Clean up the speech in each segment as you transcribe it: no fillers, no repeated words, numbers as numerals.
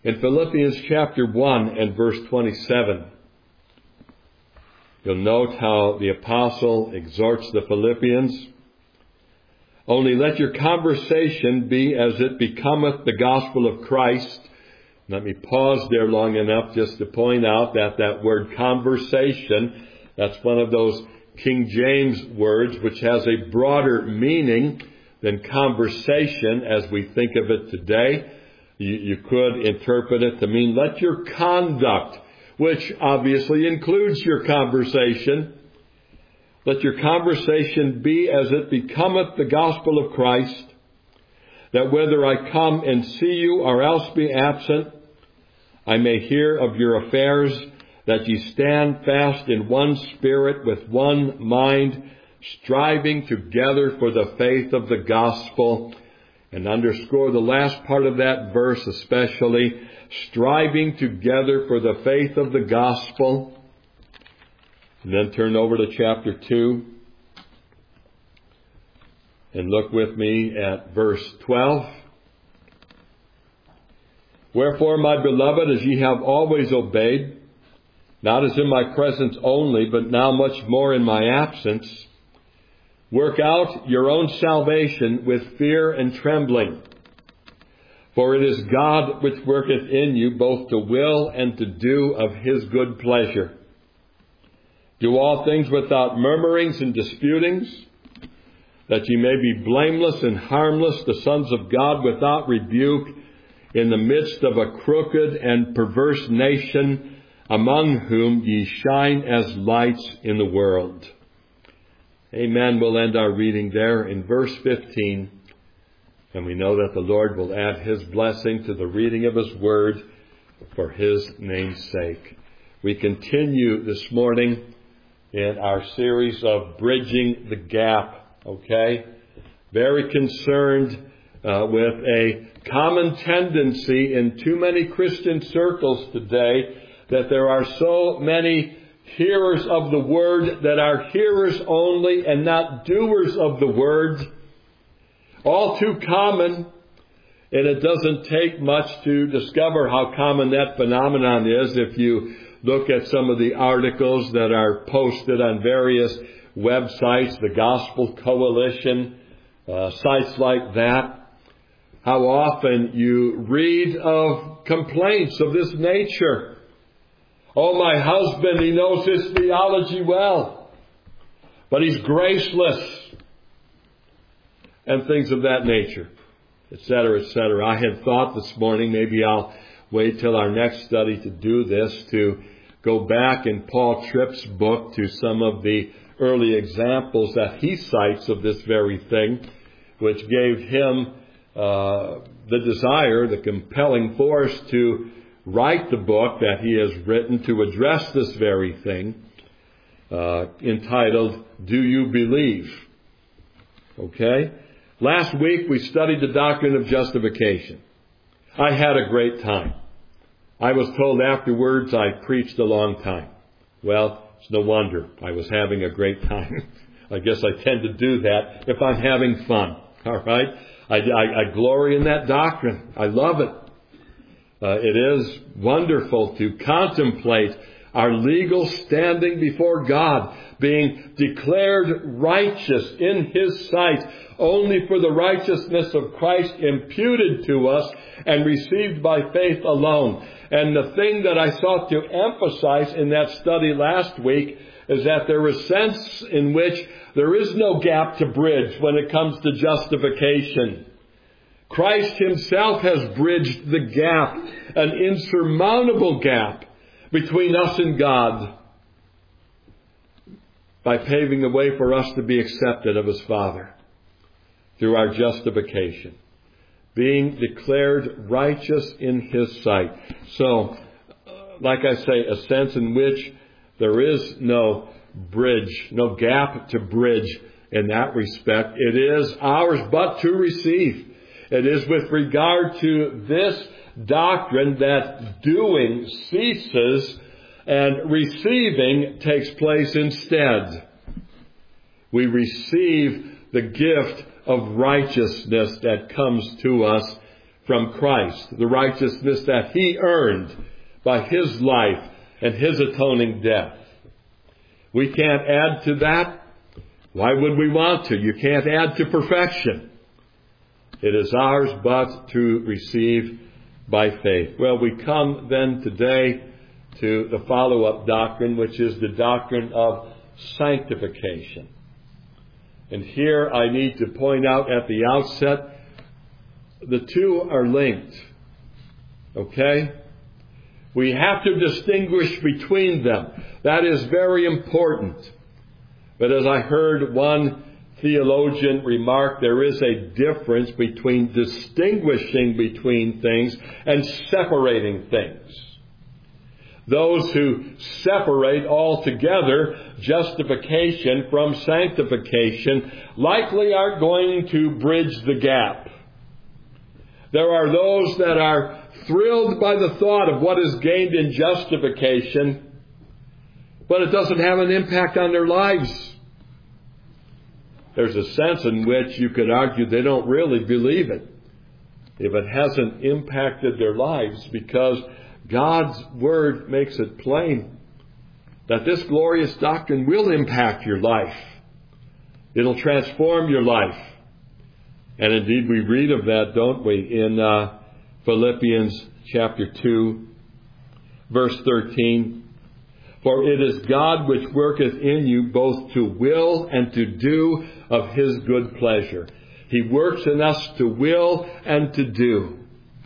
In Philippians chapter 1 and verse 27, you'll note how the apostle exhorts the Philippians. Only let your conversation be as it becometh the gospel of Christ. Let me pause there long enough just to point out that word conversation, that's one of those King James words which has a broader meaning than conversation as we think of it today. You could interpret it to mean let your conduct, which obviously includes your conversation, let your conversation be as it becometh the gospel of Christ, that whether I come and see you or else be absent, I may hear of your affairs, that ye stand fast in one spirit with one mind, striving together for the faith of the gospel. And underscore the last part of that verse especially, striving together for the faith of the gospel. And then turn over to chapter 2 and look with me at verse 12. Wherefore, my beloved, as ye have always obeyed, not as in my presence only, but now much more in my absence, work out your own salvation with fear and trembling. For it is God which worketh in you both to will and to do of his good pleasure. Do all things without murmurings and disputings, that ye may be blameless and harmless, the sons of God without rebuke, in the midst of a crooked and perverse nation, among whom ye shine as lights in the world. Amen. We'll end our reading there in verse 15. And we know that the Lord will add his blessing to the reading of his word for his name's sake. We continue this morning in our series of Bridging the Gap. Okay? Very concerned with a common tendency in too many Christian circles today that there are so many hearers of the word that are hearers only and not doers of the word. All too common, and it doesn't take much to discover how common that phenomenon is if you look at some of the articles that are posted on various websites, the Gospel Coalition, sites like that. How often you read of complaints of this nature. Oh, my husband, he knows his theology well, but he's graceless. And things of that nature, etc., etc. I had thought this morning, maybe I'll wait till our next study to do this, to go back in Paul Tripp's book to some of the early examples that he cites of this very thing, which gave him the desire, the compelling force to write the book that he has written to address this very thing, entitled, Do You Believe? Okay? Last week we studied the doctrine of justification. I had a great time. I was told afterwards I preached a long time. Well, it's no wonder I was having a great time. I guess I tend to do that if I'm having fun. All right? I glory in that doctrine. I love it. It is wonderful to contemplate our legal standing before God, being declared righteous in his sight only for the righteousness of Christ imputed to us and received by faith alone. And the thing that I sought to emphasize in that study last week is that there is a sense in which there is no gap to bridge when it comes to justification. Christ himself has bridged the gap, an insurmountable gap between us and God, by paving the way for us to be accepted of his Father through our justification, being declared righteous in his sight. So, like I say, a sense in which there is no bridge, no gap to bridge in that respect. It is ours but to receive. It is with regard to this doctrine that doing ceases and receiving takes place instead. We receive the gift of righteousness that comes to us from Christ, the righteousness that He earned by His life and His atoning death. We can't add to that. Why would we want to? You can't add to perfection. It is ours but to receive by faith. Well, we come then today to the follow-up doctrine, which is the doctrine of sanctification. And here I need to point out at the outset, the two are linked. Okay? We have to distinguish between them. That is very important. But as I heard one theologian remark, there is a difference between distinguishing between things and separating things. Those who separate altogether justification from sanctification likely aren't going to bridge the gap. There are those that are thrilled by the thought of what is gained in justification, but it doesn't have an impact on their lives. There's a sense in which you could argue they don't really believe it if it hasn't impacted their lives, because God's Word makes it plain that this glorious doctrine will impact your life. It'll transform your life. And indeed we read of that, don't we, in Philippians chapter 2, verse 13. For it is God which worketh in you both to will and to do of His good pleasure. He works in us to will and to do.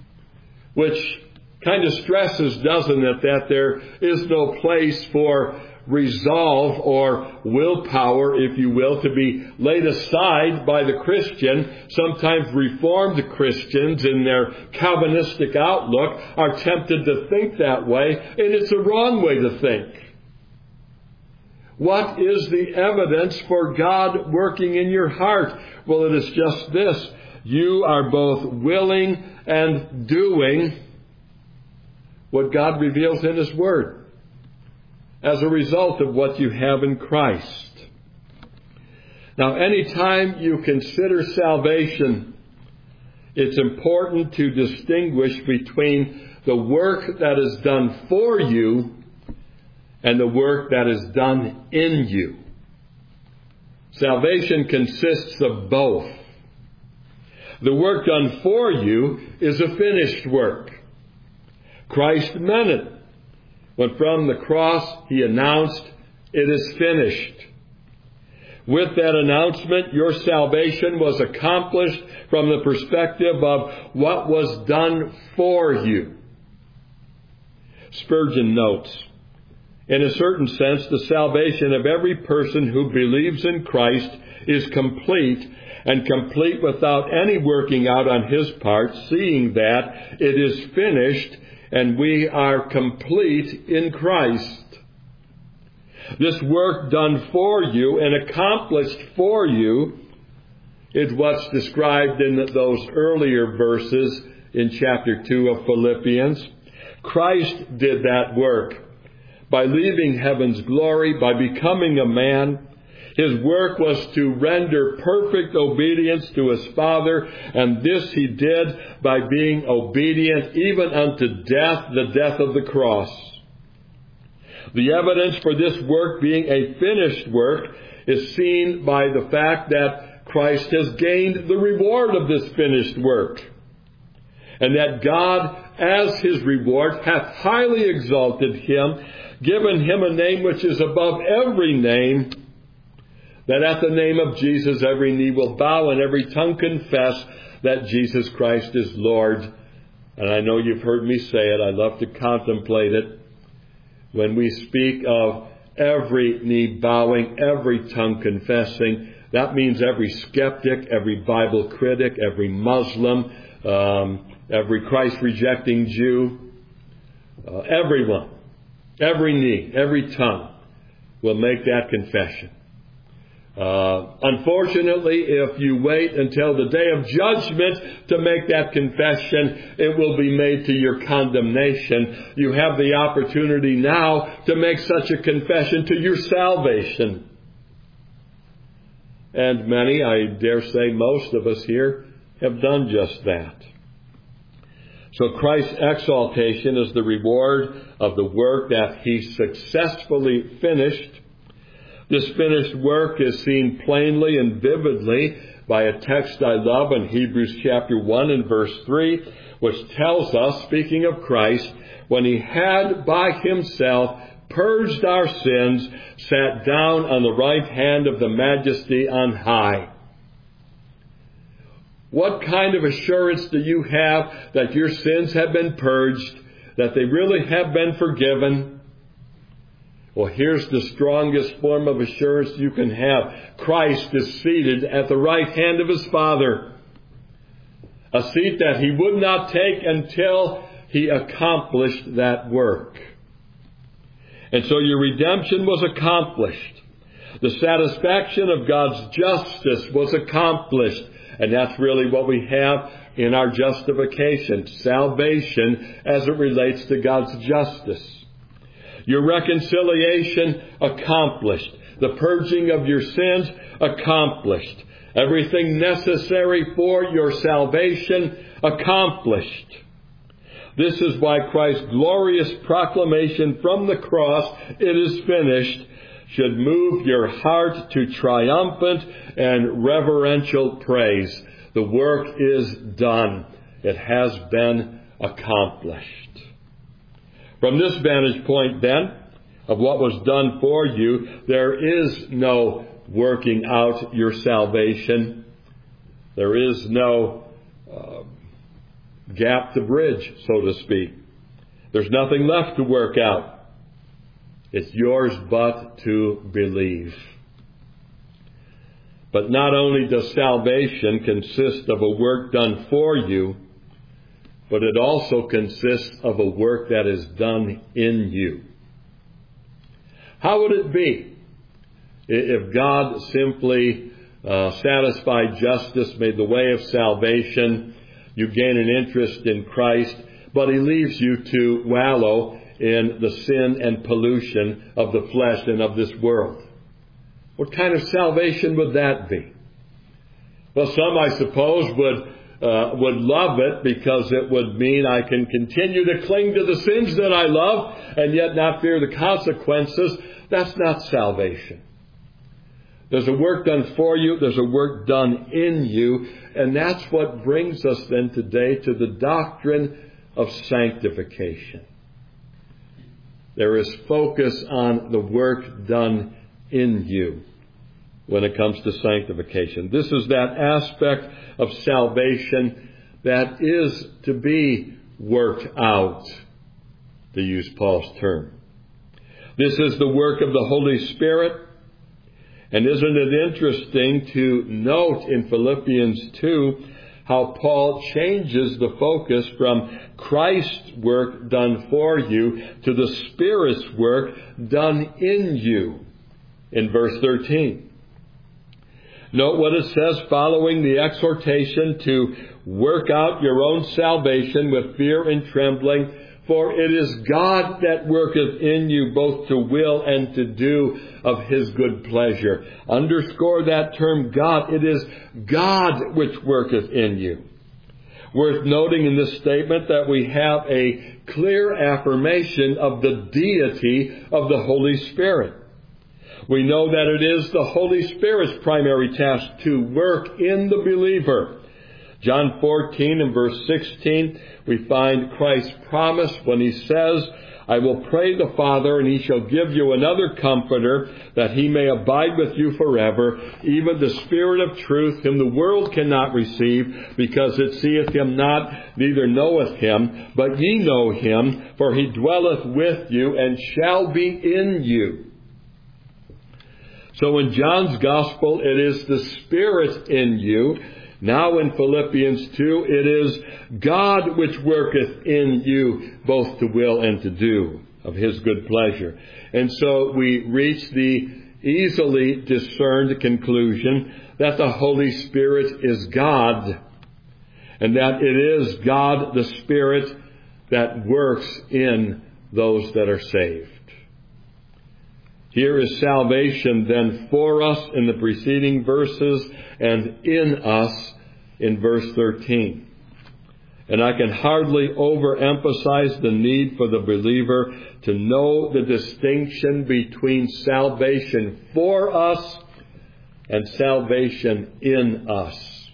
Which kind of stresses, doesn't it, that there is no place for resolve or willpower, if you will, to be laid aside by the Christian. Sometimes Reformed Christians in their Calvinistic outlook are tempted to think that way, and it's a wrong way to think. What is the evidence for God working in your heart? Well, it is just this. You are both willing and doing what God reveals in His Word as a result of what you have in Christ. Now, anytime you consider salvation, it's important to distinguish between the work that is done for you and the work that is done in you. Salvation consists of both. The work done for you is a finished work. Christ meant it when from the cross He announced, "It is finished." With that announcement, your salvation was accomplished from the perspective of what was done for you. Spurgeon notes, in a certain sense, the salvation of every person who believes in Christ is complete, and complete without any working out on his part, seeing that it is finished and we are complete in Christ. This work done for you and accomplished for you is what's described in those earlier verses in chapter 2 of Philippians. Christ did that work by leaving heaven's glory, by becoming a man. His work was to render perfect obedience to His Father, and this He did by being obedient even unto death, the death of the cross. The evidence for this work being a finished work is seen by the fact that Christ has gained the reward of this finished work, and that God, as His reward, hath highly exalted Him, given Him a name which is above every name, that at the name of Jesus every knee will bow and every tongue confess that Jesus Christ is Lord. And I know you've heard me say it. I love to contemplate it. When we speak of every knee bowing, every tongue confessing, that means every skeptic, every Bible critic, every Muslim, every Christ-rejecting Jew, everyone, every knee, every tongue will make that confession. Unfortunately, if you wait until the day of judgment to make that confession, it will be made to your condemnation. You have the opportunity now to make such a confession to your salvation. And many, I dare say most of us here, have done just that. So Christ's exaltation is the reward of the work that He successfully finished. This finished work is seen plainly and vividly by a text I love in Hebrews chapter 1 and verse 3, which tells us, speaking of Christ, when He had by Himself purged our sins, sat down on the right hand of the Majesty on high. What kind of assurance do you have that your sins have been purged, that they really have been forgiven? Well, here's the strongest form of assurance you can have. Christ is seated at the right hand of His Father, a seat that He would not take until He accomplished that work. And so your redemption was accomplished. The satisfaction of God's justice was accomplished. And that's really what we have in our justification, salvation as it relates to God's justice. Your reconciliation accomplished. The purging of your sins accomplished. Everything necessary for your salvation accomplished. This is why Christ's glorious proclamation from the cross, "It is finished," should move your heart to triumphant and reverential praise. The work is done. It has been accomplished. From this vantage point, then, of what was done for you, there is no working out your salvation. There is no gap to bridge, so to speak. There's nothing left to work out. It's yours but to believe. But not only does salvation consist of a work done for you, but it also consists of a work that is done in you. How would it be if God simply satisfied justice, made the way of salvation, you gain an interest in Christ, but He leaves you to wallow in the sin and pollution of the flesh and of this world? What kind of salvation would that be? Well, some, I suppose, would love it because it would mean I can continue to cling to the sins that I love and yet not fear the consequences. That's not salvation. There's a work done for you. There's a work done in you. And that's what brings us then today to the doctrine of sanctification. There is focus on the work done in you when it comes to sanctification. This is that aspect of salvation that is to be worked out, to use Paul's term. This is the work of the Holy Spirit. And isn't it interesting to note in Philippians 2 how Paul changes the focus from Christ's work done for you to the Spirit's work done in you in verse 13. Note what it says following the exhortation to work out your own salvation with fear and trembling, for it is God that worketh in you both to will and to do of His good pleasure. Underscore that term God. It is God which worketh in you. Worth noting in this statement that we have a clear affirmation of the deity of the Holy Spirit. We know that it is the Holy Spirit's primary task to work in the believer. John 14 and verse 16, we find Christ's promise when He says, I will pray the Father, and He shall give you another Comforter, that He may abide with you forever, even the Spirit of truth, whom the world cannot receive, because it seeth Him not, neither knoweth Him. But ye know Him, for He dwelleth with you, and shall be in you. So in John's Gospel, it is the Spirit in you. Now in Philippians 2, it is God which worketh in you both to will and to do of His good pleasure. And so we reach the easily discerned conclusion that the Holy Spirit is God, and that it is God the Spirit that works in those that are saved. Here is salvation then for us in the preceding verses and in us in verse 13. And I can hardly overemphasize the need for the believer to know the distinction between salvation for us and salvation in us.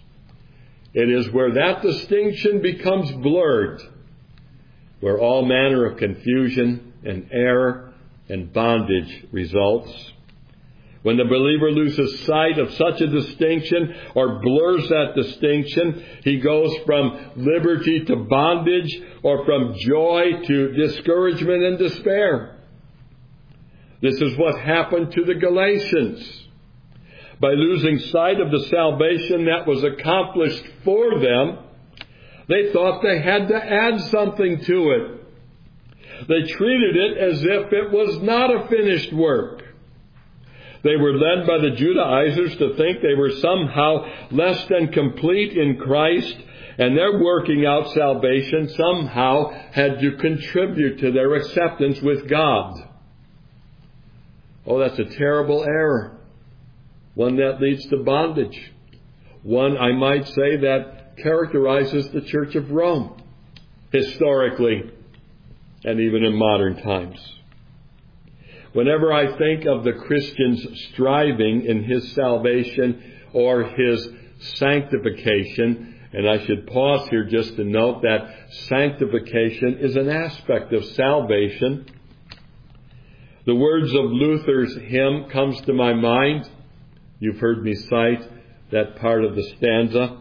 It is where that distinction becomes blurred, where all manner of confusion and error and bondage results. When the believer loses sight of such a distinction or blurs that distinction, he goes from liberty to bondage or from joy to discouragement and despair. This is what happened to the Galatians. By losing sight of the salvation that was accomplished for them, they thought they had to add something to it. They treated it as if it was not a finished work. They were led by the Judaizers to think they were somehow less than complete in Christ, and their working out salvation somehow had to contribute to their acceptance with God. Oh, that's a terrible error. One that leads to bondage. One, I might say, that characterizes the Church of Rome, historically, and even in modern times. Whenever I think of the Christian's striving in his salvation or his sanctification, and I should pause here just to note that sanctification is an aspect of salvation. The words of Luther's hymn comes to my mind. You've heard me cite that part of the stanza,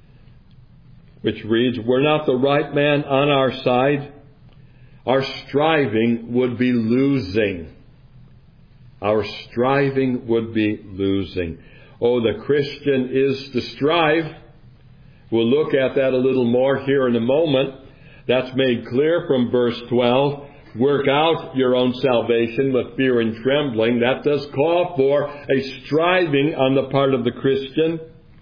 which reads, "Were not the right man on our side, our striving would be losing." Our striving would be losing. Oh, the Christian is to strive. We'll look at that a little more here in a moment. That's made clear from verse 12. Work out your own salvation with fear and trembling. That does call for a striving on the part of the Christian.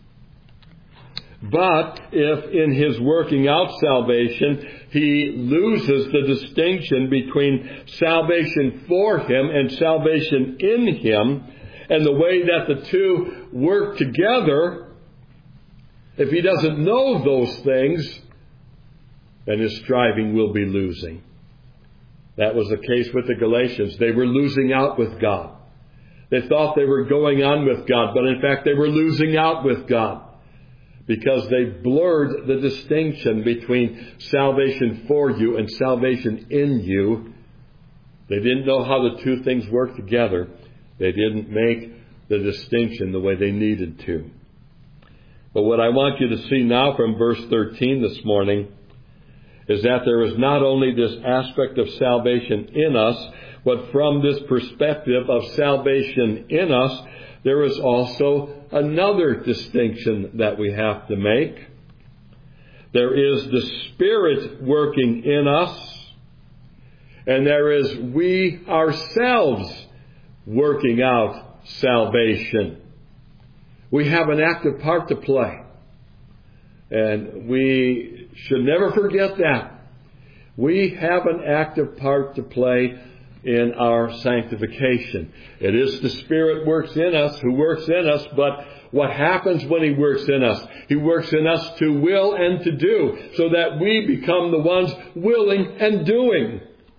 But if in his working out salvation, he loses the distinction between salvation for him and salvation in him, and the way that the two work together, if he doesn't know those things, then his striving will be losing. That was the case with the Galatians. They were losing out with God. They thought they were going on with God, but in fact they were losing out with God, because they blurred the distinction between salvation for you and salvation in you. They didn't know how the two things work together. They didn't make the distinction the way they needed to. But what I want you to see now from verse 13 this morning is that there is not only this aspect of salvation in us, but from this perspective of salvation in us, there is also another distinction that we have to make. There is the Spirit working in us, and there is we ourselves working out salvation. We have an active part to play, and we should never forget that. We have an active part to play in our sanctification. It is the Spirit works in us, who works in us, but what happens when He works in us? He works in us to will and to do, so that we become the ones willing and doing.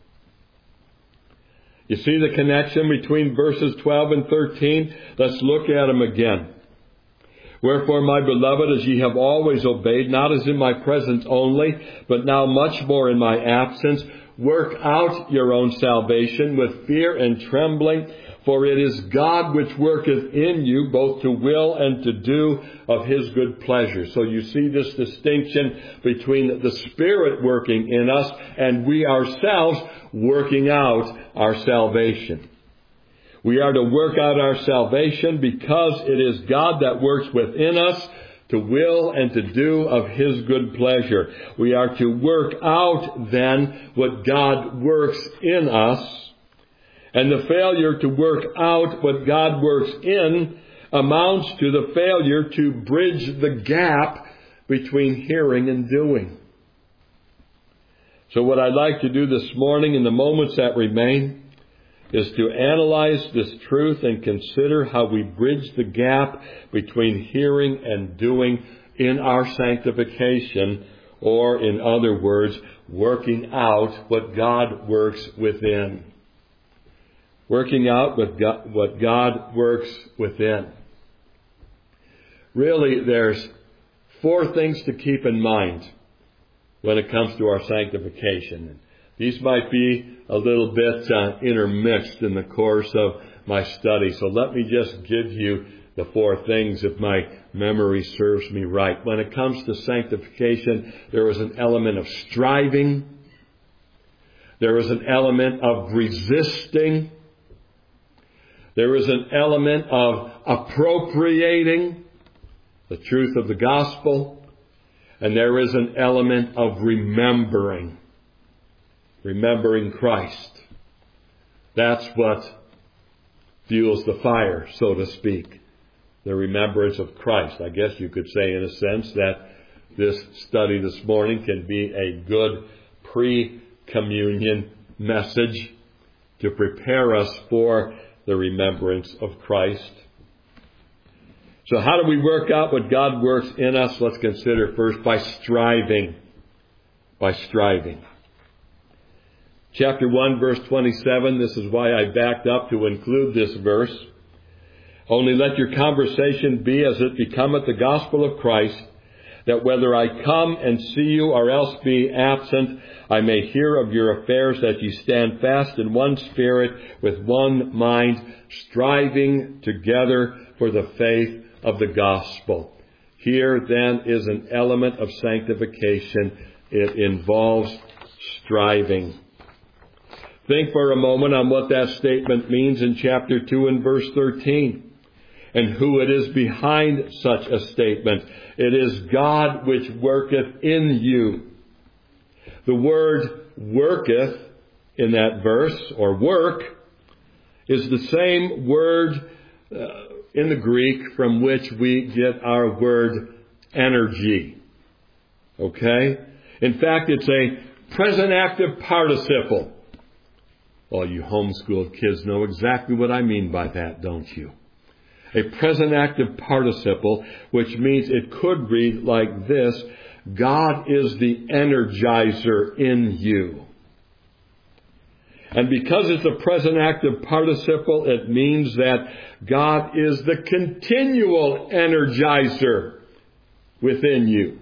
You see the connection between verses 12 and 13? Let's look at them again. Wherefore, my beloved, as ye have always obeyed, not as in my presence only, but now much more in my absence, work out your own salvation with fear and trembling, for it is God which worketh in you both to will and to do of His good pleasure. So you see this distinction between the Spirit working in us and we ourselves working out our salvation. We are to work out our salvation because it is God that works within us to will and to do of His good pleasure. We are to work out then what God works in us. And the failure to work out what God works in amounts to the failure to bridge the gap between hearing and doing. So what I'd like to do this morning in the moments that remain is to analyze this truth and consider how we bridge the gap between hearing and doing in our sanctification, or in other words, working out what God works within. Working out what God works within. Really, there's 4 things to keep in mind when it comes to our sanctification. These might be a little bit intermixed in the course of my study. So let me just give you the 4 things if my memory serves me right. When it comes to sanctification, there is an element of striving. There is an element of resisting. There is an element of appropriating the truth of the gospel. And there is an element of remembering Christ. That's what fuels the fire, so to speak. The remembrance of Christ. I guess you could say in a sense that this study this morning can be a good pre-communion message to prepare us for the remembrance of Christ. So how do we work out what God works in us? Let's consider first by striving. By striving. Chapter 1, verse 27, this is why I backed up to include this verse. Only let your conversation be as it becometh the gospel of Christ, that whether I come and see you or else be absent, I may hear of your affairs, that ye stand fast in one spirit, with one mind, striving together for the faith of the gospel. Here then is an element of sanctification. It involves striving. Think for a moment on what that statement means in chapter 2 and verse 13. And who it is behind such a statement. It is God which worketh in you. The word worketh in that verse, or work, is the same word in the Greek from which we get our word energy. Okay? In fact, it's a present active participle. All you homeschooled kids know exactly what I mean by that, don't you? A present active participle, which means it could read like this: God is the energizer in you. And because it's a present active participle, it means that God is the continual energizer within you.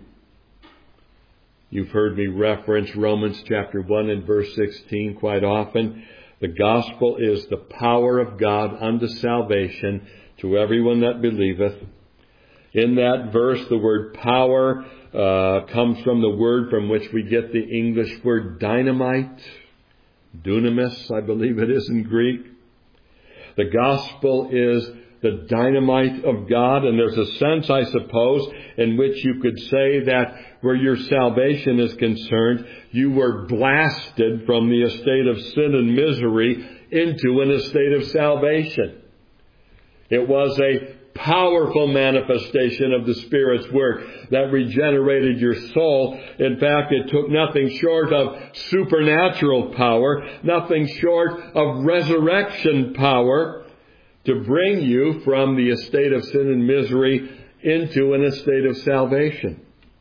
You've heard me reference Romans chapter 1 and verse 16 quite often. The gospel is the power of God unto salvation to everyone that believeth. In that verse, the word power comes from the word from which we get the English word dynamite. Dunamis, I believe it is in Greek. The gospel is the dynamite of God, and there's a sense, I suppose, in which you could say that where your salvation is concerned, you were blasted from the estate of sin and misery into an estate of salvation. It was a powerful manifestation of the Spirit's work that regenerated your soul. In fact, it took nothing short of supernatural power, nothing short of resurrection power to bring you from the estate of sin and misery into an estate of salvation.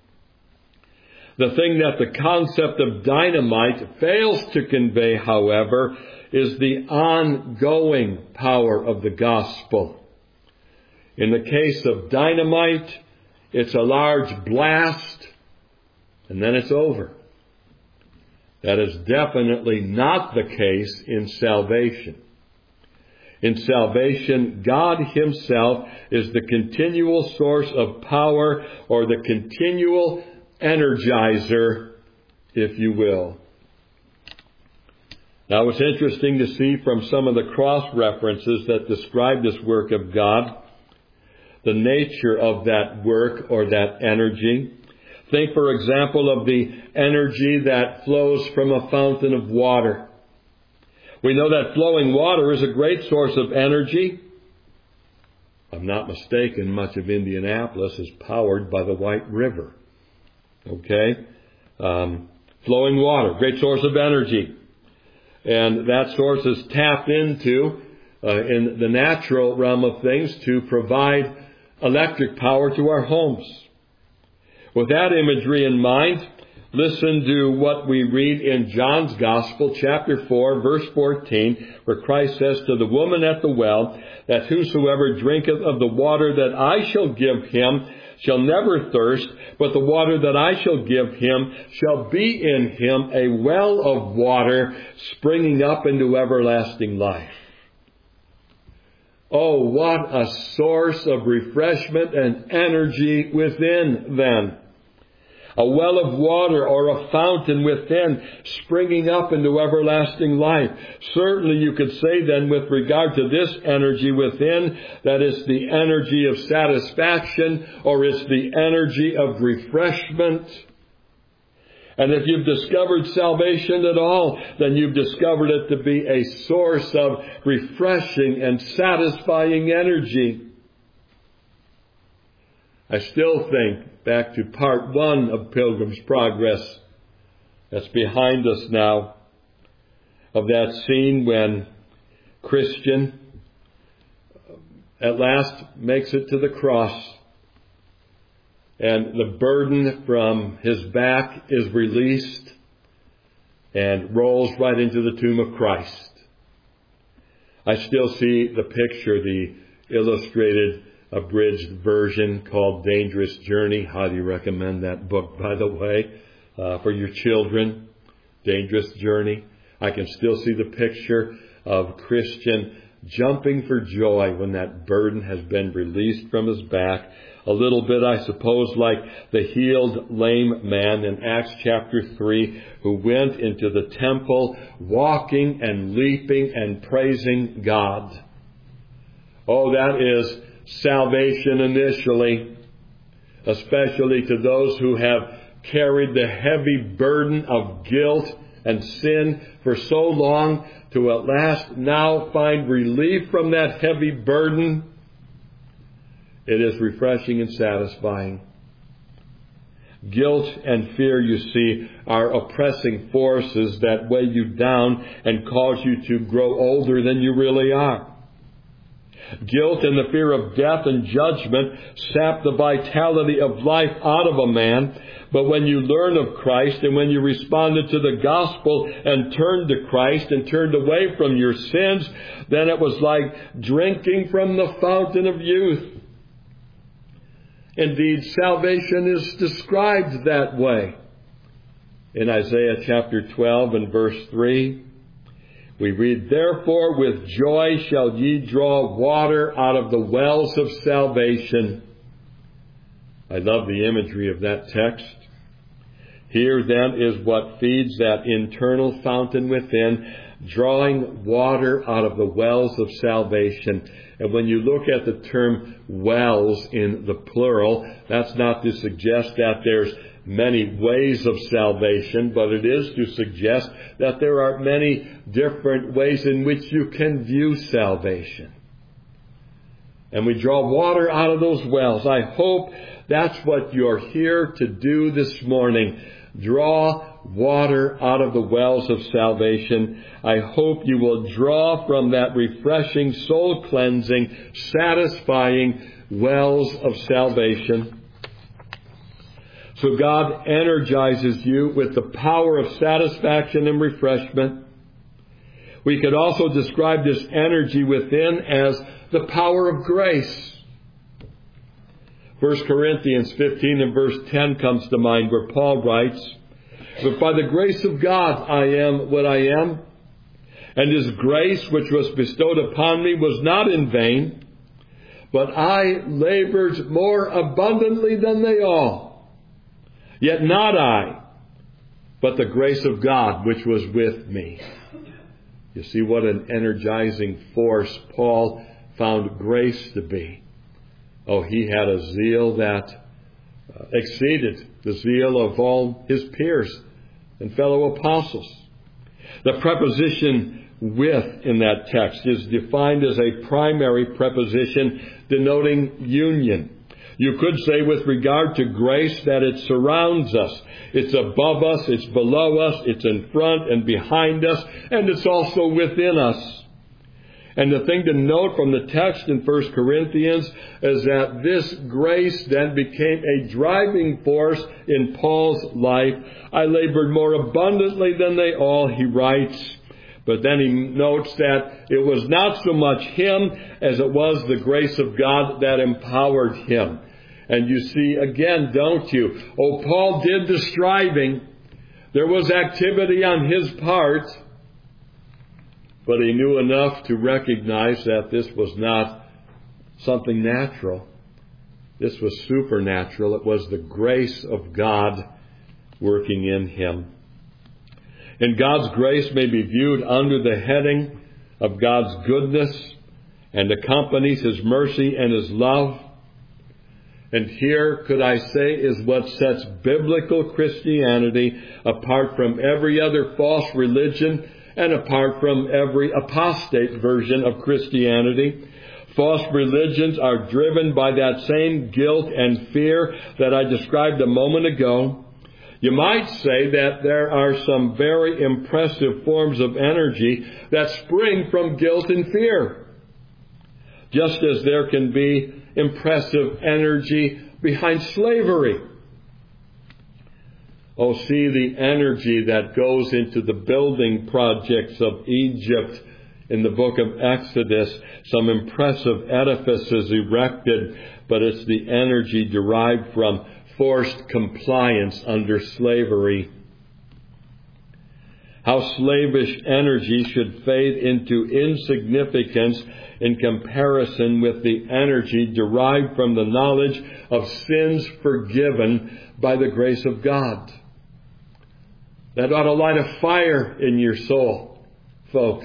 The thing that the concept of dynamite fails to convey, however, is the ongoing power of the gospel. In the case of dynamite, it's a large blast, and then it's over. That is definitely not the case in salvation. In salvation, God Himself is the continual source of power, or the continual energizer, if you will. Now, it's interesting to see from some of the cross-references that describe this work of God, the nature of that work or that energy. Think, for example, of the energy that flows from a fountain of water. We know that flowing water is a great source of energy. If I'm not mistaken, much of Indianapolis is powered by the White River. Okay? Flowing water, great source of energy. And that source is tapped into in the natural realm of things to provide electric power to our homes. With that imagery in mind, Listen to what we read in John's Gospel, chapter 4, verse 14, where Christ says to the woman at the well, that whosoever drinketh of the water that I shall give him shall never thirst, but the water that I shall give him shall be in him a well of water springing up into everlasting life. Oh, what a source of refreshment and energy within then. A well of water or a fountain within springing up into everlasting life. Certainly you could say then with regard to this energy within that it's the energy of satisfaction or it's the energy of refreshment. And if you've discovered salvation at all, then you've discovered it to be a source of refreshing and satisfying energy. I still think back to part 1 of Pilgrim's Progress that's behind us now, of that scene when Christian at last makes it to the cross and the burden from his back is released and rolls right into the tomb of Christ. I still see the picture, the illustrated abridged version called Dangerous Journey. Highly recommend that book, by the way, for your children. Dangerous Journey. I can still see the picture of Christian jumping for joy when that burden has been released from his back. A little bit, I suppose, like the healed lame man in Acts chapter 3 who went into the temple walking and leaping and praising God. Oh, that is salvation initially, especially to those who have carried the heavy burden of guilt and sin for so long, to at last now find relief from that heavy burden. It is refreshing and satisfying. Guilt and fear, you see, are oppressing forces that weigh you down and cause you to grow older than you really are. Guilt and the fear of death and judgment sap the vitality of life out of a man. But when you learn of Christ and when you responded to the gospel and turned to Christ and turned away from your sins, then it was like drinking from the fountain of youth. Indeed, salvation is described that way. In Isaiah chapter 12 and verse 3, we read, "Therefore with joy shall ye draw water out of the wells of salvation." I love the imagery of that text. Here then is what feeds that internal fountain within, drawing water out of the wells of salvation. And when you look at the term wells in the plural, that's not to suggest that there's many ways of salvation, but it is to suggest that there are many different ways in which you can view salvation. And we draw water out of those wells. I hope that's what you're here to do this morning. Draw water out of the wells of salvation. I hope you will draw from that refreshing, soul-cleansing, satisfying wells of salvation. So God energizes you with the power of satisfaction and refreshment. We could also describe this energy within as the power of grace. 1 Corinthians 15 and verse 10 comes to mind, where Paul writes, "But by the grace of God I am what I am, and His grace which was bestowed upon me was not in vain, but I labored more abundantly than they all. Yet not I, but the grace of God which was with me." You see what an energizing force Paul found grace to be. Oh, he had a zeal that exceeded the zeal of all his peers and fellow apostles. The preposition "with" in that text is defined as a primary preposition denoting union. You could say with regard to grace that it surrounds us. It's above us, it's below us, it's in front and behind us, and it's also within us. And the thing to note from the text in 1 Corinthians is that this grace then became a driving force in Paul's life. I labored more abundantly than they all, he writes. But then he notes that it was not so much him as it was the grace of God that empowered him. And you see again, don't you? Oh, Paul did the striving. There was activity on his part. But he knew enough to recognize that this was not something natural. This was supernatural. It was the grace of God working in him. And God's grace may be viewed under the heading of God's goodness and accompanies His mercy and His love. And here, could I say, is what sets biblical Christianity apart from every other false religion and apart from every apostate version of Christianity. False religions are driven by that same guilt and fear that I described a moment ago. You might say that there are some very impressive forms of energy that spring from guilt and fear, just as there can be impressive energy behind slavery. Oh, see the energy that goes into the building projects of Egypt in the book of Exodus. Some impressive edifices erected, but it's the energy derived from forced compliance under slavery. How slavish energy should fade into insignificance in comparison with the energy derived from the knowledge of sins forgiven by the grace of God. That ought to light a fire in your soul, folks.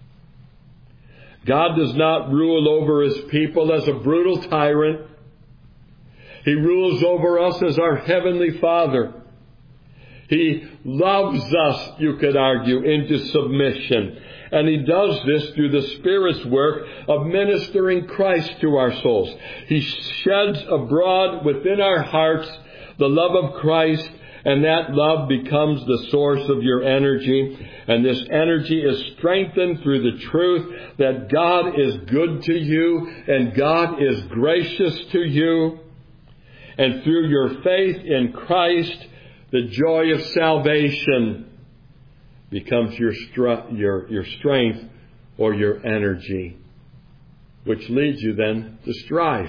God does not rule over His people as a brutal tyrant. He rules over us as our Heavenly Father. He loves us, you could argue, into submission. And He does this through the Spirit's work of ministering Christ to our souls. He sheds abroad within our hearts the love of Christ, and that love becomes the source of your energy. And this energy is strengthened through the truth that God is good to you and God is gracious to you. And through your faith in Christ, the joy of salvation becomes your strength or your energy, which leads you then to strife.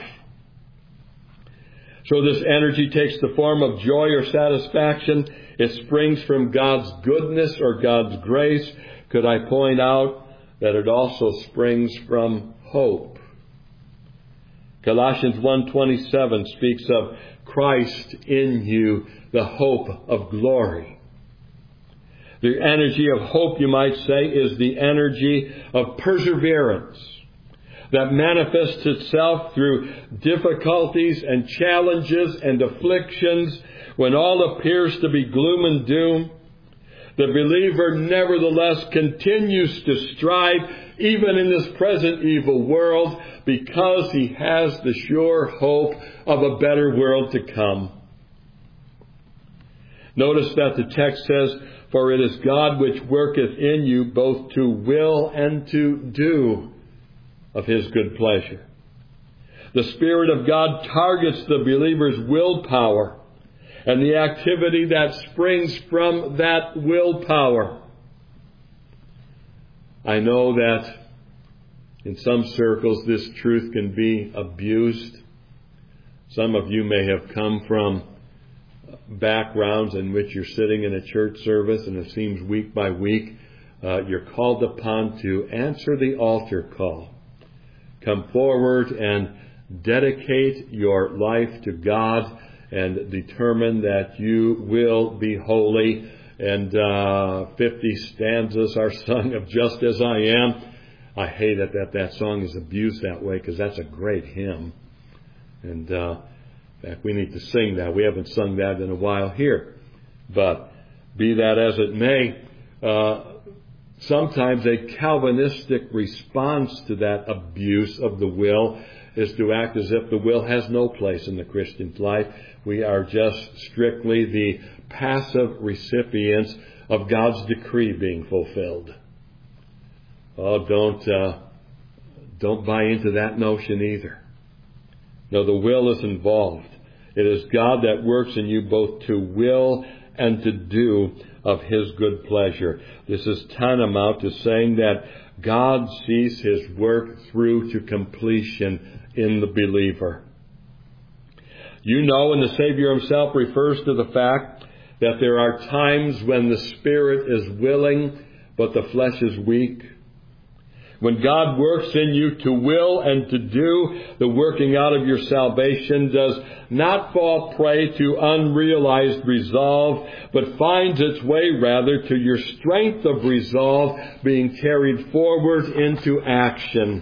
So this energy takes the form of joy or satisfaction. It springs from God's goodness or God's grace. Could I point out that it also springs from hope? Colossians 1:27 speaks of Christ in you, the hope of glory. The energy of hope, you might say, is the energy of perseverance that manifests itself through difficulties and challenges and afflictions when all appears to be gloom and doom. The believer nevertheless continues to strive even in this present evil world because he has the sure hope of a better world to come. Notice that the text says, "For it is God which worketh in you both to will and to do of His good pleasure." The Spirit of God targets the believer's willpower and the activity that springs from that willpower. I know that in some circles this truth can be abused. Some of you may have come from backgrounds in which you're sitting in a church service and it seems week by week you're called upon to answer the altar call. Come forward and dedicate your life to God and determine that you will be holy. And 50 stanzas are sung of Just As I Am. I hate it that song is abused that way because that's a great hymn. And in fact, we need to sing that. We haven't sung that in a while here. But be that as it may, sometimes a Calvinistic response to that abuse of the will is to act as if the will has no place in the Christian's life. We are just strictly the passive recipients of God's decree being fulfilled. Oh, Don't buy into that notion either. No, the will is involved. It is God that works in you both to will and to do of His good pleasure. This is tantamount to saying that God sees His work through to completion in the believer. You know, and the Savior Himself refers to the fact that there are times when the Spirit is willing, but the flesh is weak. When God works in you to will and to do, the working out of your salvation does not fall prey to unrealized resolve, but finds its way rather to your strength of resolve being carried forward into action.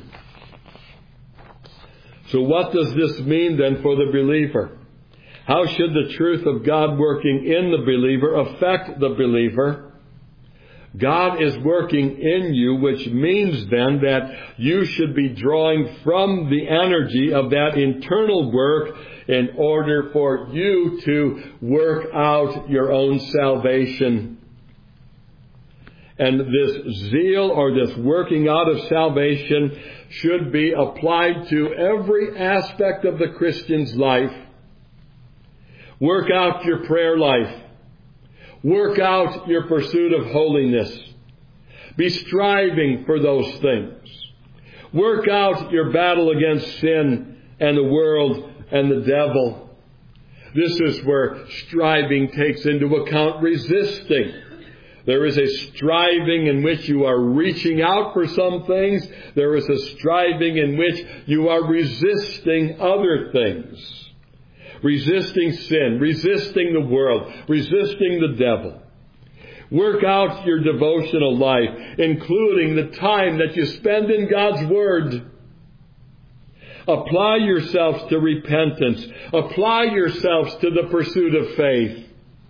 So what does this mean then for the believer? How should the truth of God working in the believer affect the believer? God is working in you, which means then that you should be drawing from the energy of that internal work in order for you to work out your own salvation. And this zeal or this working out of salvation should be applied to every aspect of the Christian's life. Work out your prayer life. Work out your pursuit of holiness. Be striving for those things. Work out your battle against sin and the world and the devil. This is where striving takes into account resisting. There is a striving in which you are reaching out for some things. There is a striving in which you are resisting other things. Resisting sin, resisting the world, resisting the devil. Work out your devotional life, including the time that you spend in God's Word. Apply yourselves to repentance. Apply yourselves to the pursuit of faith.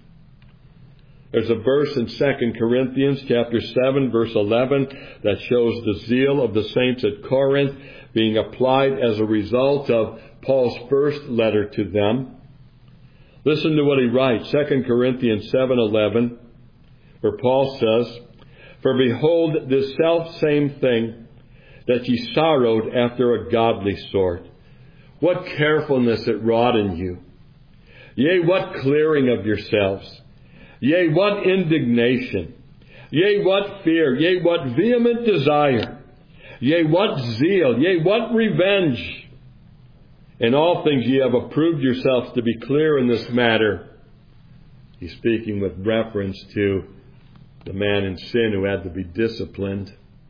There's a verse in 2 Corinthians chapter 7, verse 11, that shows the zeal of the saints at Corinth being applied as a result of Paul's first letter to them. Listen to what he writes, 2 Corinthians 7:11, where Paul says, "For behold, this selfsame thing, that ye sorrowed after a godly sort. What carefulness it wrought in you! Yea, what clearing of yourselves! Yea, what indignation! Yea, what fear! Yea, what vehement desire! Yea, what zeal! Yea, what revenge! In all things ye have approved yourselves to be clear in this matter." He's speaking with reference to the man in sin who had to be disciplined.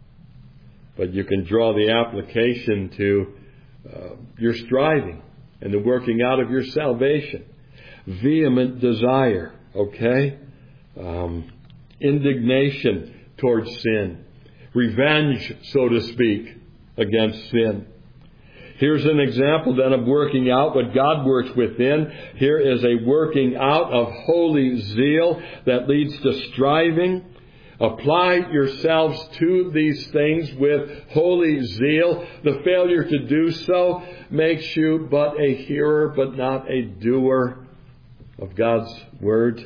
But you can draw the application to your striving and the working out of your salvation. Vehement desire, okay? Indignation towards sin. Revenge, so to speak, against sin. Here's an example then of working out what God works within. Here is a working out of holy zeal that leads to striving. Apply yourselves to these things with holy zeal. The failure to do so makes you but a hearer, but not a doer of God's Word.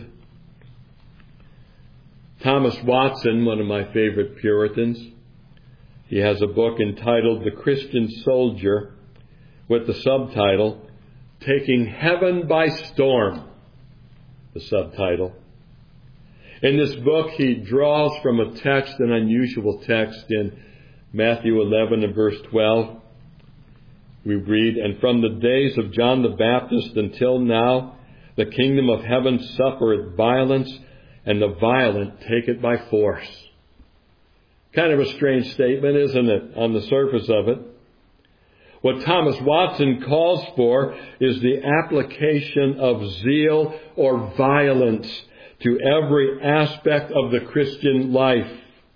Thomas Watson, one of my favorite Puritans, he has a book entitled The Christian Soldier, with the subtitle, Taking Heaven by Storm, the subtitle. In this book, he draws from a text, an unusual text in Matthew 11 and verse 12. We read, "And from the days of John the Baptist until now, the kingdom of heaven suffereth violence, and the violent take it by force." Kind of a strange statement, isn't it, on the surface of it? What Thomas Watson calls for is the application of zeal or violence to every aspect of the Christian life.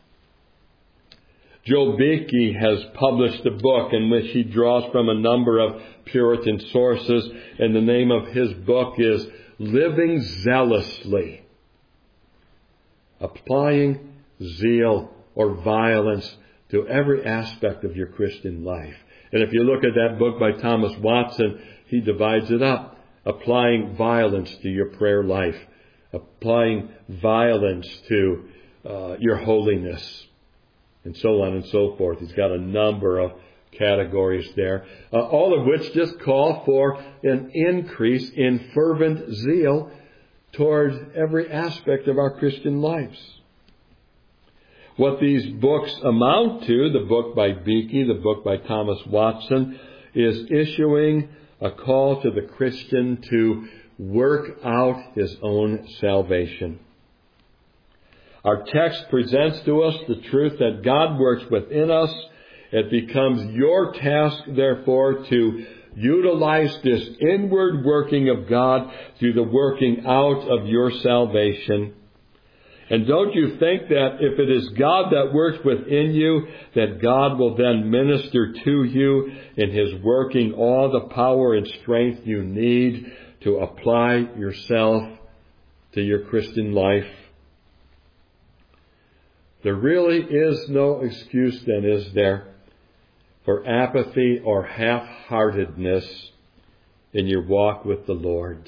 Joe Beeke has published a book in which he draws from a number of Puritan sources, and the name of his book is Living Zealously. Applying zeal or violence to every aspect of your Christian life. And if you look at that book by Thomas Watson, he divides it up. Applying violence to your prayer life. Applying violence to your holiness. And so on and so forth. He's got a number of categories there, all of which just call for an increase in fervent zeal toward every aspect of our Christian lives. What these books amount to, the book by Beeke, the book by Thomas Watson, is issuing a call to the Christian to work out his own salvation. Our text presents to us the truth that God works within us. It becomes your task, therefore, to utilize this inward working of God through the working out of your salvation. And don't you think that if it is God that works within you, that God will then minister to you in His working all the power and strength you need to apply yourself to your Christian life? There really is no excuse then, is there, for apathy or half-heartedness in your walk with the Lord.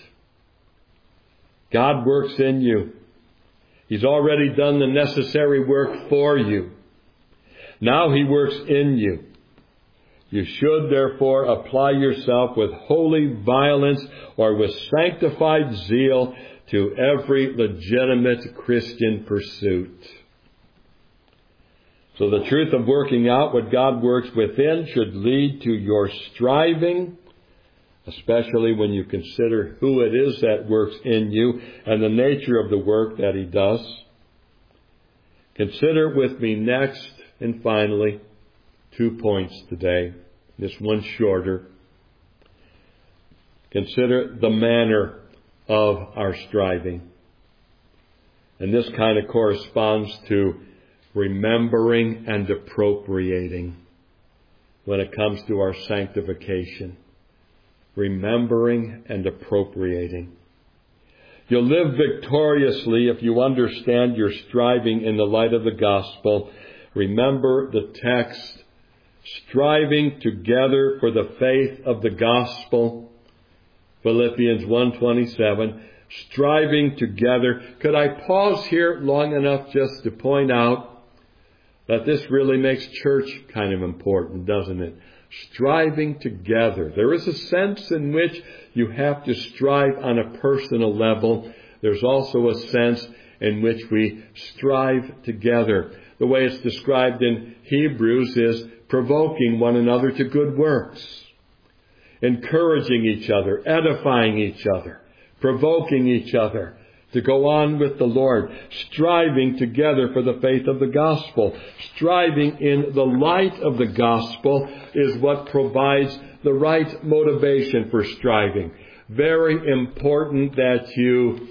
God works in you. He's already done the necessary work for you. Now He works in you. You should therefore apply yourself with holy violence or with sanctified zeal to every legitimate Christian pursuit. So the truth of working out what God works within should lead to your striving, especially when you consider who it is that works in you and the nature of the work that He does. Consider with me next and finally 2 points today. This one shorter. Consider the manner of our striving. And this kind of corresponds to remembering and appropriating when it comes to our sanctification. Remembering and appropriating. You'll live victoriously if you understand your striving in the light of the gospel. Remember the text, striving together for the faith of the gospel. Philippians 1:27, striving together. Could I pause here long enough just to point out that this really makes church kind of important, doesn't it? Striving together. There is a sense in which you have to strive on a personal level. There's also a sense in which we strive together. The way it's described in Hebrews is provoking one another to good works, encouraging each other, edifying each other, provoking each other to go on with the Lord, striving together for the faith of the gospel. Striving in the light of the gospel is what provides the right motivation for striving. Very important that you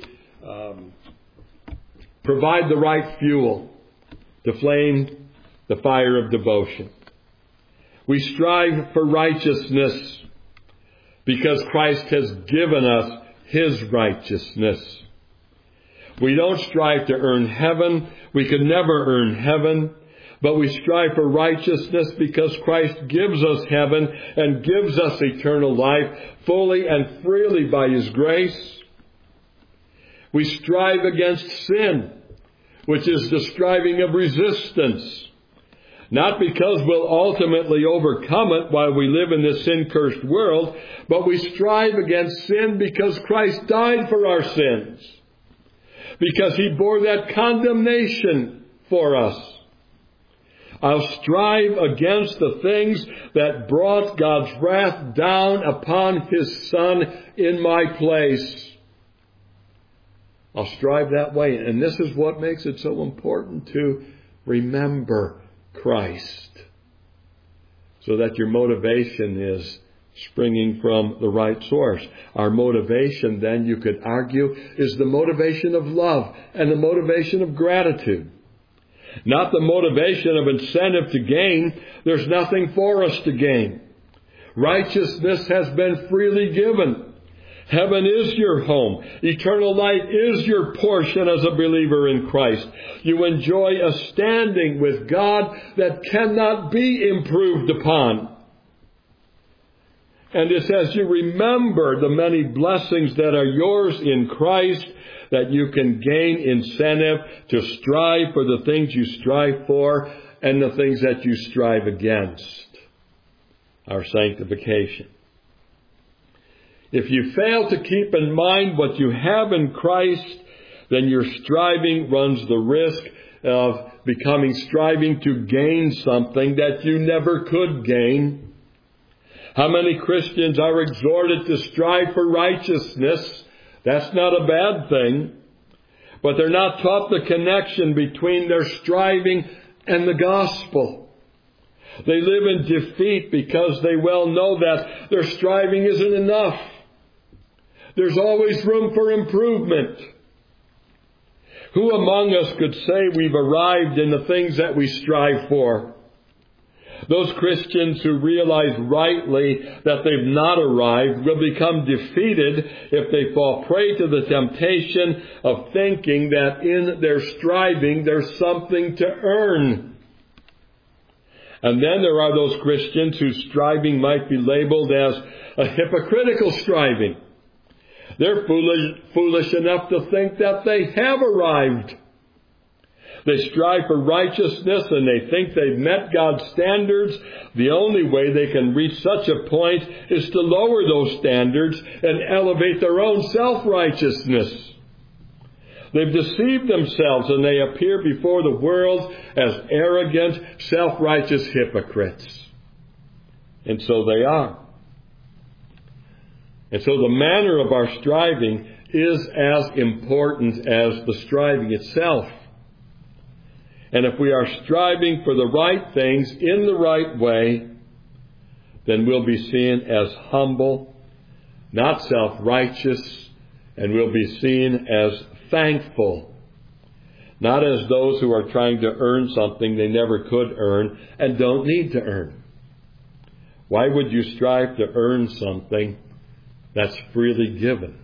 provide the right fuel to flame the fire of devotion. We strive for righteousness because Christ has given us His righteousness. We don't strive to earn heaven. We could never earn heaven. But we strive for righteousness because Christ gives us heaven and gives us eternal life fully and freely by His grace. We strive against sin, which is the striving of resistance. Not because we'll ultimately overcome it while we live in this sin-cursed world, but we strive against sin because Christ died for our sins. Because He bore that condemnation for us. I'll strive against the things that brought God's wrath down upon His Son in my place. I'll strive that way. And this is what makes it so important to remember Christ, so that your motivation is springing from the right source. Our motivation, then, you could argue, is the motivation of love and the motivation of gratitude. Not the motivation of incentive to gain. There's nothing for us to gain. Righteousness has been freely given. Heaven is your home. Eternal life is your portion as a believer in Christ. You enjoy a standing with God that cannot be improved upon. And it's as you remember the many blessings that are yours in Christ that you can gain incentive to strive for the things you strive for and the things that you strive against. our sanctification. If you fail to keep in mind what you have in Christ, then your striving runs the risk of becoming striving to gain something that you never could gain. How many Christians are exhorted to strive for righteousness? That's not a bad thing. But they're not taught the connection between their striving and the gospel. They live in defeat because they well know that their striving isn't enough. There's always room for improvement. Who among us could say we've arrived in the things that we strive for? Those Christians who realize rightly that they've not arrived will become defeated if they fall prey to the temptation of thinking that in their striving there's something to earn. And then there are those Christians whose striving might be labeled as a hypocritical striving. They're foolish enough to think that they have arrived. They strive for righteousness and they think they've met God's standards. The only way they can reach such a point is to lower those standards and elevate their own self-righteousness. They've deceived themselves and they appear before the world as arrogant, self-righteous hypocrites. And so they are. And so the manner of our striving is as important as the striving itself. And if we are striving for the right things in the right way, then we'll be seen as humble, not self-righteous, and we'll be seen as thankful, not as those who are trying to earn something they never could earn and don't need to earn. Why would you strive to earn something that's freely given?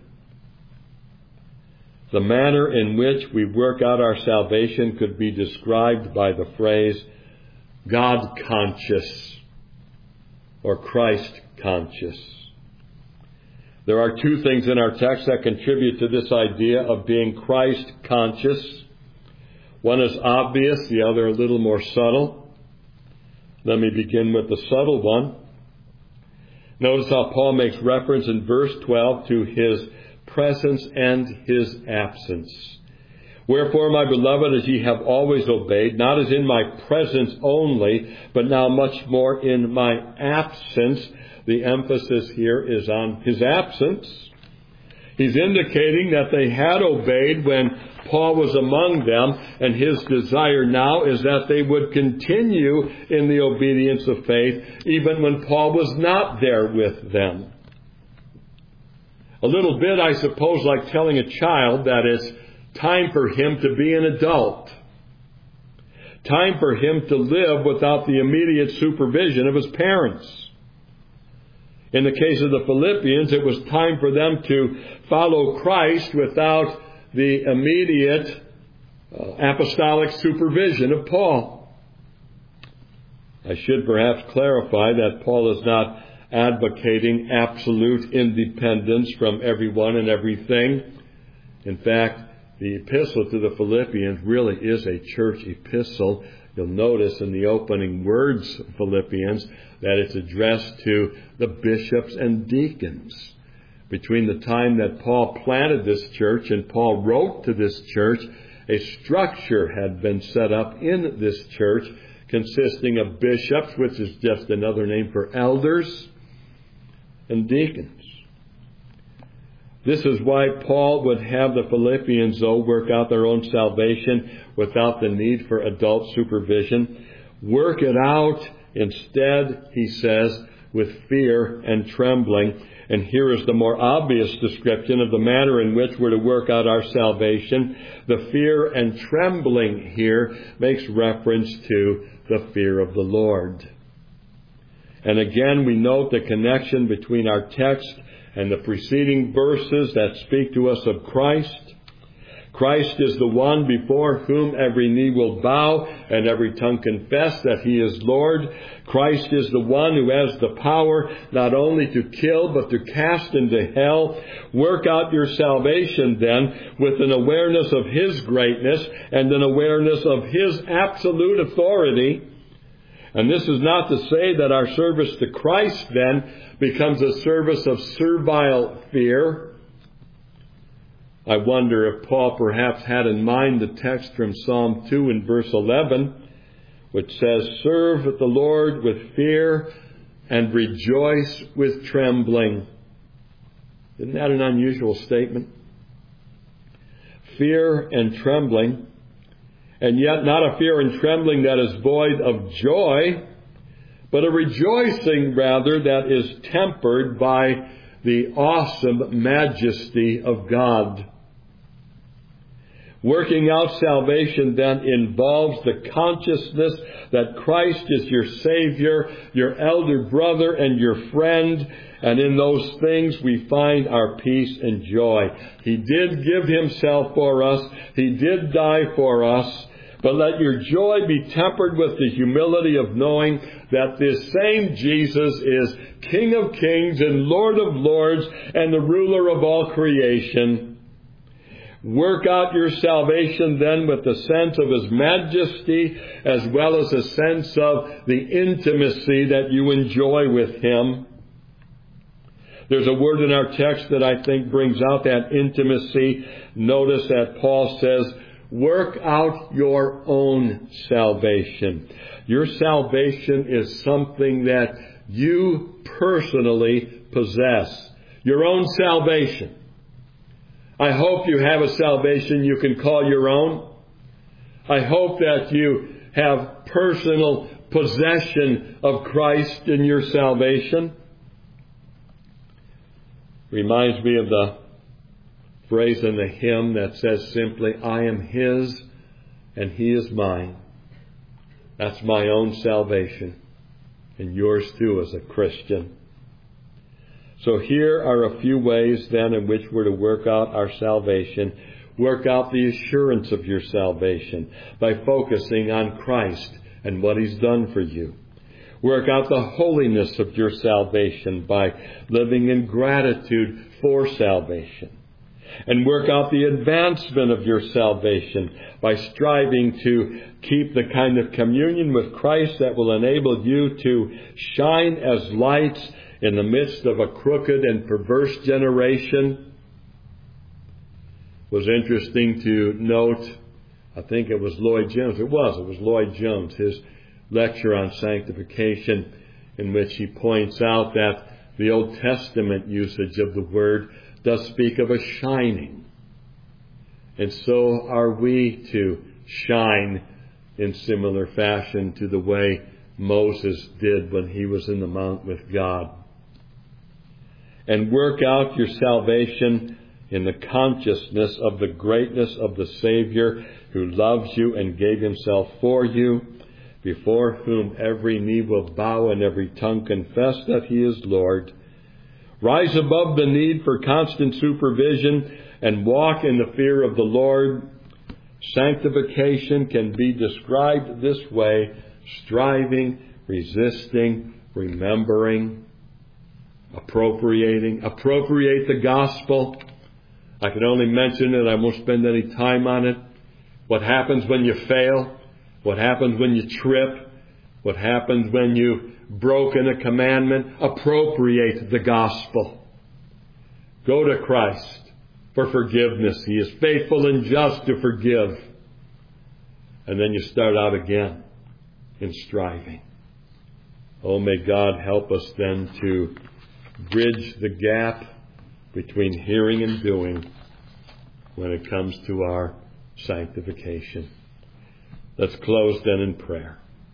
The manner in which we work out our salvation could be described by the phrase God-conscious or Christ-conscious. There are two things in our text that contribute to this idea of being Christ-conscious. One is obvious, the other a little more subtle. Let me begin with the subtle one. Notice how Paul makes reference in verse 12 to his presence and his absence. Wherefore, my beloved, as ye have always obeyed, not as in my presence only, but now much more in my absence. The emphasis here is on his absence. He's indicating that they had obeyed when Paul was among them, and his desire now is that they would continue in the obedience of faith, even when Paul was not there with them. A little bit, I suppose, like telling a child that it's time for him to be an adult. Time for him to live without the immediate supervision of his parents. In the case of the Philippians, it was time for them to follow Christ without the immediate apostolic supervision of Paul. I should perhaps clarify that Paul is not advocating absolute independence from everyone and everything. In fact, the epistle to the Philippians really is a church epistle. You'll notice in the opening words of Philippians that it's addressed to the bishops and deacons. Between the time that Paul planted this church and Paul wrote to this church, a structure had been set up in this church consisting of bishops, which is just another name for elders, and deacons. This is why Paul would have the Philippians, though, work out their own salvation without the need for adult supervision. Work it out instead, he says, with fear and trembling. And here is the more obvious description of the manner in which we're to work out our salvation. The fear and trembling here makes reference to the fear of the Lord. And again, we note the connection between our text and the preceding verses that speak to us of Christ. Christ is the one before whom every knee will bow and every tongue confess that He is Lord. Christ is the one who has the power not only to kill but to cast into hell. Work out your salvation then with an awareness of His greatness and an awareness of His absolute authority. And this is not to say that our service to Christ then becomes a service of servile fear. I wonder if Paul perhaps had in mind the text from Psalm 2 in verse 11, which says, "Serve the Lord with fear and rejoice with trembling." Isn't that an unusual statement? Fear and trembling, and yet not a fear and trembling that is void of joy, but a rejoicing rather that is tempered by the awesome majesty of God. Working out salvation then involves the consciousness that Christ is your Savior, your elder brother, and your friend. And in those things we find our peace and joy. He did give Himself for us. He did die for us. But let your joy be tempered with the humility of knowing that this same Jesus is King of kings and Lord of lords and the ruler of all creation. Work out your salvation then with the sense of His majesty as well as a sense of the intimacy that you enjoy with Him. There's a word in our text that I think brings out that intimacy. Notice that Paul says, work out your own salvation. Your salvation is something that you personally possess. Your own salvation. I hope you have a salvation you can call your own. I hope that you have personal possession of Christ in your salvation. Reminds me of the phrase in the hymn that says simply, I am His and He is mine. That's my own salvation and yours too as a Christian. So here are a few ways then in which we're to work out our salvation. Work out the assurance of your salvation by focusing on Christ and what He's done for you. Work out the holiness of your salvation by living in gratitude for salvation. And work out the advancement of your salvation by striving to keep the kind of communion with Christ that will enable you to shine as lights in the midst of a crooked and perverse generation. It was interesting to note, I think it was Lloyd Jones. It was Lloyd Jones, his lecture on sanctification, in which he points out that the Old Testament usage of the word does speak of a shining. And so are we to shine in similar fashion to the way Moses did when he was in the mount with God. And work out your salvation in the consciousness of the greatness of the Savior who loves you and gave Himself for you, before whom every knee will bow and every tongue confess that He is Lord. Rise above the need for constant supervision and walk in the fear of the Lord. Sanctification can be described this way: striving, resisting, remembering, appropriating. Appropriate the gospel. I can only mention it. I won't spend any time on it. What happens when you fail? What happens when you trip? What happens when you've broken a commandment? Appropriate the gospel. Go to Christ for forgiveness. He is faithful and just to forgive. And then you start out again in striving. Oh, may God help us then to bridge the gap between hearing and doing when it comes to our sanctification. Let's close then in prayer.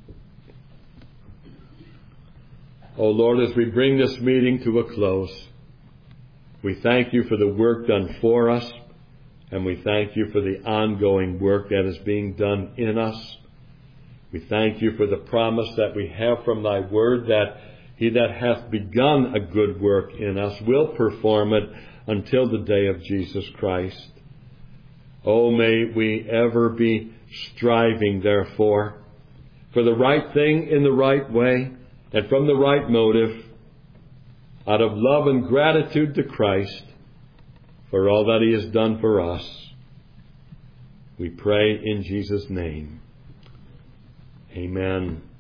Oh Lord, as we bring this meeting to a close, we thank You for the work done for us, and we thank You for the ongoing work that is being done in us. We thank You for the promise that we have from Thy Word that He that hath begun a good work in us will perform it until the day of Jesus Christ. Oh, may we ever be striving, therefore, for the right thing in the right way and from the right motive, out of love and gratitude to Christ for all that He has done for us. We pray in Jesus' name. Amen.